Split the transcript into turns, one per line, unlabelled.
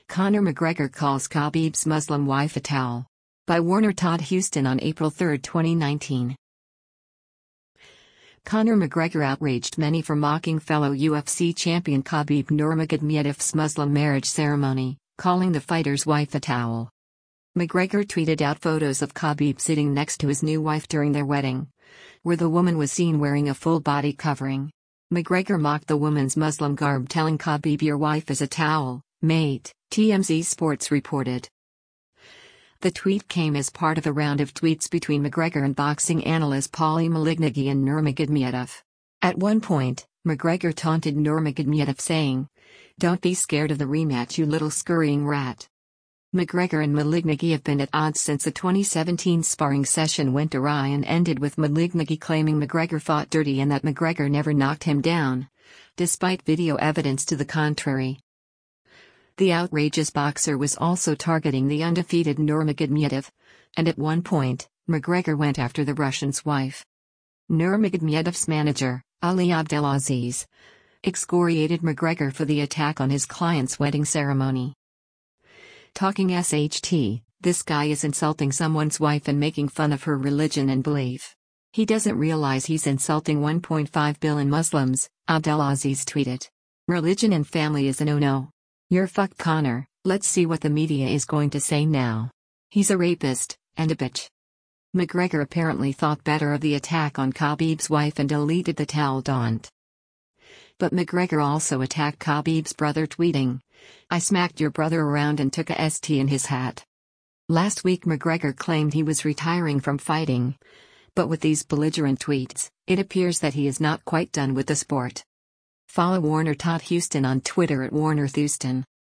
Conor McGregor calls Khabib's Muslim wife a towel. By Warner Todd Houston on April 3, 2019. Conor McGregor outraged many for mocking fellow UFC champion Khabib Nurmagomedov's Muslim marriage ceremony, calling the fighter's wife a towel. McGregor tweeted out photos of Khabib sitting next to his new wife during their wedding, where the woman was seen wearing a full body covering. McGregor mocked the woman's Muslim garb, telling Khabib, "Your wife is a towel, mate," TMZ Sports reported. The tweet came as part of a round of tweets between McGregor and boxing analyst Paulie Malignaggi and Nurmagomedov. At one point, McGregor taunted Nurmagomedov, saying, "Don't be scared of the rematch, you little scurrying rat." McGregor and Malignaggi have been at odds since a 2017 sparring session went awry and ended with Malignaggi claiming McGregor fought dirty and that McGregor never knocked him down, despite video evidence to the contrary. The outrageous boxer was also targeting the undefeated Nurmagomedov, and at one point, McGregor went after the Russian's wife. Nurmagomedov's manager, Ali Abdelaziz, excoriated McGregor for the attack on his client's wedding ceremony. "Talking SHT, this guy is insulting someone's wife and making fun of her religion and belief. He doesn't realize he's insulting 1.5 billion Muslims," Abdelaziz tweeted. "Religion and family is a no-no. You're fucked, Conor. Let's see what the media is going to say now. He's a rapist, and a bitch." McGregor apparently thought better of the attack on Khabib's wife and deleted the towel taunt. But McGregor also attacked Khabib's brother, tweeting, "I smacked your brother around and took a ST in his hat." Last week McGregor claimed he was retiring from fighting. But with these belligerent tweets, it appears that he is not quite done with the sport. Follow Warner Todd Houston on Twitter at WarnerThouston.